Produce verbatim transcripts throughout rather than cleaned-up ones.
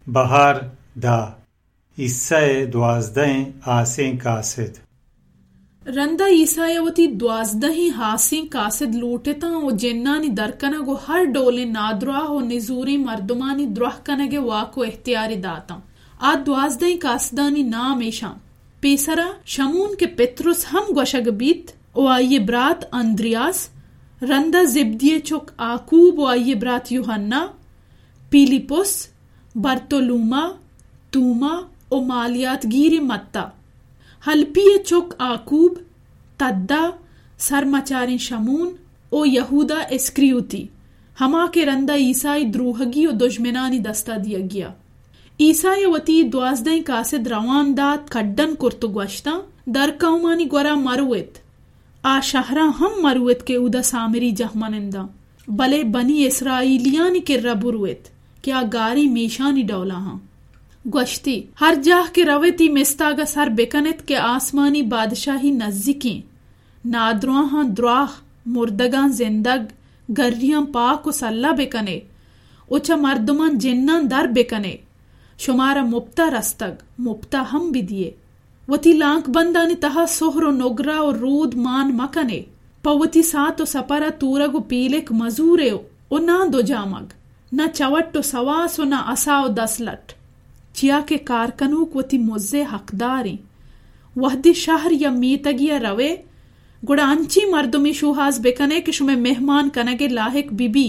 بہار دا عیسائی دوازدہیں آسیں قاصد رندا عیسائی وتی دوازدہیں ہاسیں قاصد لوٹتا و جنانی درکنگو ہر ڈولے نادرواہ و نزوری مردمانی دروہ کنگے واقو اختیاری داتا. آ دوازدہیں قاصدانی نام ایشان پیسرا شمون کے پتروس ہم گوشگ بیت و آئیے برات اندریاس، رندا زبدی چک آکوب و آئیے برات یوحنا، پیلیپوس، برتولوما، توما و مالیات گیری متا، حلپی چک آکوب، تدا، سرمچارین شمون او یہودا اسکریوتی. ہما کے رندا عیسائی دروہگی و دشمنانی دستا دیا گیا. عیسائی وتی دوازدہیں قاصد روان داد کڈن کرتو گوشتا در قومانی گورا مروت. آ شہران ہم مروت کے اودا سامری جہمنندہ بلے بنی اسرائیلیانی کے ربروت کیا گاری میشانی ڈولا ہاں. گوشتی ہر جاہ کے رویتی مستاگا سر بکنت کے آسمانی بادشاہی نزدیکیں، نادرواں ہاں دراہ، مردگان زندگ، گریاں پاک و سلح بکنے، اچھا مردمان جنان در بکنے، شمارا مبتا رستگ مبتا ہم بھی دیے. وتی لانک بندانی تہا سہر و نگرا و رود مان مکنے، پوتی سات و سپرا تورگ و پیلک مزورے و نہ دو جامگ، نہ چوٹ و سواس و نہ اسا و دسلٹ. چیا کے کارکنوک وتی مزے حقداریں وحدی شہر یا میتگیا روے گڑا انچی مردمی شوہاز بکنے کہ شمیں مہمان کنگے لاحق بی بی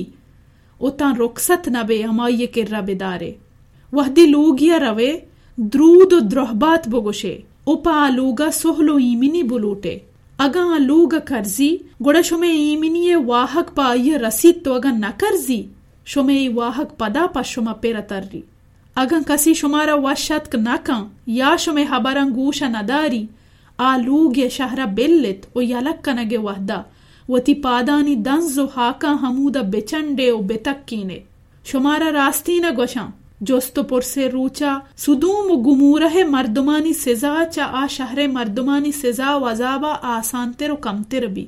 اتان رخصت نبے ہمائی کے رب دارے. وحدی لوگیا روے درود و درہبات بگوشے اوپا آلوگا سہلو ایمینی بلوٹے. اگا آلوگا کرزی گڑا شمیں ایمینی واحق پا آئی رسید تو اگا نہ کرزی شمیں واحق پدا پا شما پیرا تر ری. اگن کسی شمارا وشت نہ کن یا شمیں حبران گوشا نداری آلوگ یا شہرہ بلت و یلک کنگے وحدہ وتی پادانی دنز و حاکا حمودہ بچنڈے و بتکینے. شمارا راستی نہ گوشاں جوستو پرسے روچا صدوم و گمورہ مردمانی سزا چا آ شہر مردمانی سزا و عذابہ آسان تر و کم تر بھی.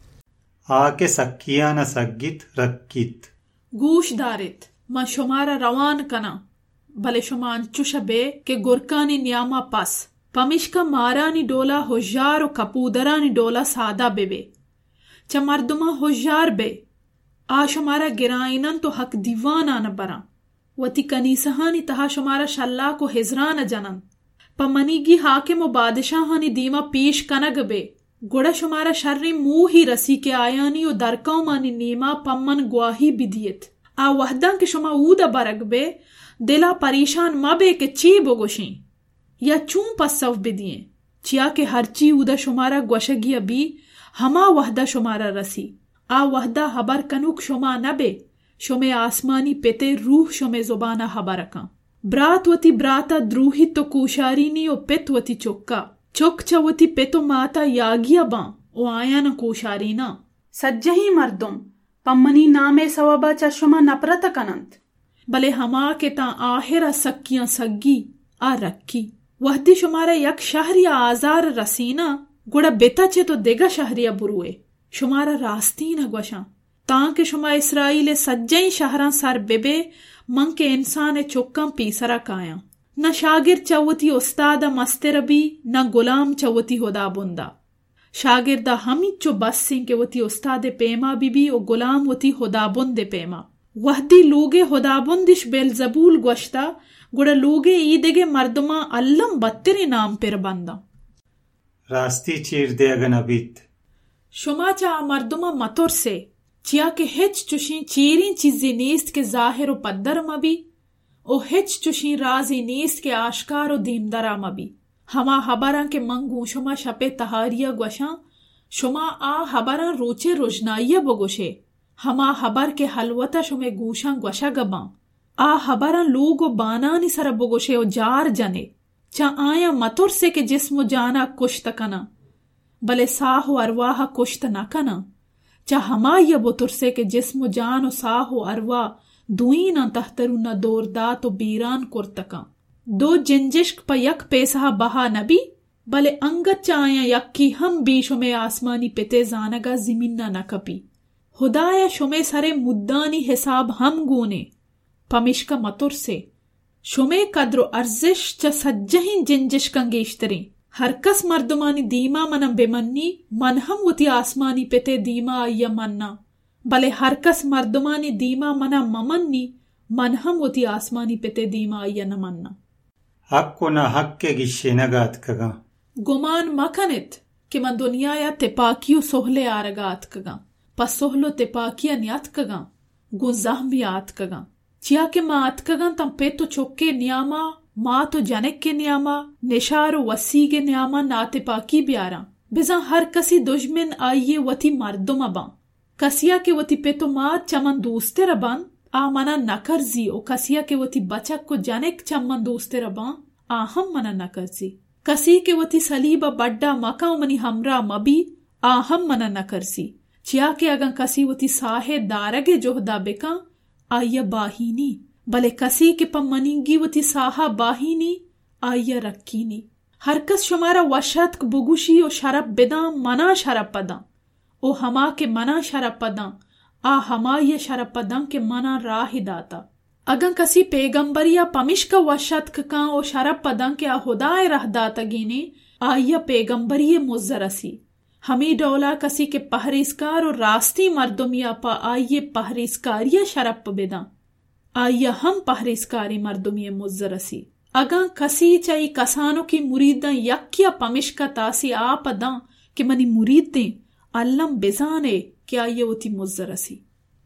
آ کے سکیانا سگیت رکیت گوش دارت ما شمارا روان کنا بلے شمان چشبے کے گرکانی نیاما پس پمشکا مارانی ڈولا ہوشیار و کپودرانی ڈولا سادہ بے بے چا مردما ہوشیار بے آ شمارا گرائنن تو حق دیوانا نہ برا وتی کنیسہانی تہا شمارا شلا کو ہزران جنن پمنیگی حاکم و بادشاہانی دیما پیش کنگ بے گڑا شمارا شرری منہ ہی رسی کے آیانی و درکاؤ مانی نیما پمن گواہی بدیت. آ وحدان کے شما اودا برگ بے دلا پریشان مبے کے چی بگوشیں یا چون پسو بدیئیں چیا کہ ہر چی اودا شمارا گوشگی بھی ہما وحدہ شمارا رسی. آ وحدہ حبر کنوک شما نبے شمے آسمانی پیتے روح شمے زبانہ حبرکاں. برات وتی براتا دروہی تو کوشارینی و پت وتی چکا چک چوتی پیتو ماتا یاگیا باں او آیا نہ کوشارینا. سجہی مردم پمنی نامے سوابا چا شما نپرت کنند بلے ہما کے تا آہرہ سکیاں سگی آ رکھی. وحدی شمارا یک شہریہ آزار رسینا گڑا بیتا چھے تو دیگا شہریہ بروئے شمارا راستی نہ گوشاں تاکہ شما اسرائیل سجیں شہران سر بے بے من کے انسان چکم پیسرا کایا. نہ شاگرد چوتی استادا مستر بھی نہ غلام چوتی ہدا بندہ. شاگردہ ہمی چو بسیں کے وتی استاد پیما بی بی و غلام وتی ہدا بند پیما. وحدی لوگے ہدا بندش بیلزبول گوشتا گڑا لوگے ایدگے مردما علم بتری نام پر بندہ. راستی چیر دے اگن ابیت شما چا مردما مطور سے چیا کہ ہچ چوشیں چیریں چیزی نیست کے ظاہر و پدر مبی او ہچ چوشیں رازی نیست کے آشکار و دیمدرا مبی. ہما حبران کے منگو شما شپے تہاریہ گوشاں شما آ حبران روچے روشنائیہ بگوشے ہما حبر کے حلوتا شما گوشاں گوشا گباں. آ حبران لوگ و بانانی سر بگوشے و جار جنے چا آیا مطور سے کہ جسم و جانا کشت کنا بلے ساہ و ارواح کشت نہ کنا چا ہما یا بطور سے کہ جسم و جان و ساہ و ارواح دوئینا تحترون دوردات و بیران کرتکا. دو جنجشک پا یک پیسہ بہا نبی بلے انگت چایا یکی ہم بھی شمے آسمانی پتے زانگا زمینہ نہ کپی. خدایا شمے سرے مدانی حساب ہم گونے پمشکا مطور سے شمے قدر و ارزش چا سجہین جنجش کنگیشترین. ہر کس مردمانی دیما منم بمنی من ہم وتی آسمانی پتے دیما آیا مننا، بلے ہر کس مردمانی دیما منا ممنی من ہم وتی آسمانی پتے دیما آیا نمننا. حق و نہ حق کے گشے نگات کگا. گمان مکنت کہ من دنیا یا تپاکیو سہلے آرگات کگا، پس سہلو تپاکیا نیات کگا گو زہمی آت کگا. چیا کہ ما آت کگا تم پہ تو چکے نیاما ما تو جنک کے نیاما نشار و وسیع کے نیاما نات پاکی بیارا. بزا ہر کسی دشمن آئیے وتی مردم اباں کسیا کے وتی پہ تو ما چمن دوستے ربان آ منا نکرزی او کسیا کے وتی بچک کو جنک چمن دوستے ربان آ ہم منا نکرزی. کسی کے وتی سلیبہ بڑا مکا منی ہمراہ مبی آ ہم منا نکرزی. چیا کہ اگن کسی وتی ساہے دارگے جوہدہ بکا آئیا باہینی، بلے کسی کے پا منینگی وتی ساہا باہینی آئیا رکھینی. ہر کس شمارا وشت بگوشی و شرب بداں منا شرب پداں او ہما کے منا شرب پداں آ ہما یا شرب پداں کے منا راہ داتا. اگن کسی پیغمبریا پمشکا وشت کان او شرب پداں کے آ خدای رہ داتا گینے آئیا پیغمبری مزرسی. ہمیں ڈولا کسی کے پہریزکار اور راستی مردمیا پا آئیے پہریزکاریا شرپ بداں آئیا ہم پہریزکاری مردمی مزرسی. اگاں کسی چاہی کسانوں کی مریداں یکیا پمشکا تاسی آپ داں کہ منی مرید دیں علم بزانے کہ آئیے وتی مزرسی.